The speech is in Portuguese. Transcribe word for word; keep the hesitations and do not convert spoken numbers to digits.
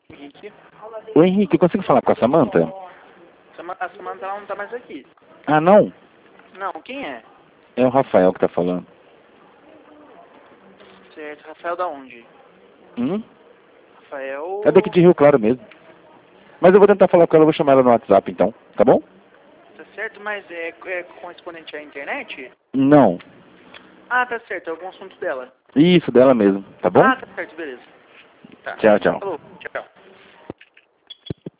Henrique. Ô Henrique, eu consigo falar com a Samantha? Sama- A Samanta ela não tá mais aqui. Ah, não? Não, quem é? É o Rafael que tá falando. Certo, Rafael da onde? Hum? Rafael... É daqui de Rio Claro mesmo. Mas eu vou tentar falar com ela, eu vou chamar ela no WhatsApp então, tá bom? Tá certo, mas é, é correspondente à internet? Não. Ah, tá certo, é algum assunto dela. Isso, dela mesmo, tá bom? Ah, tá certo, beleza. Tá. Tchau, tchau. Falou, tchau.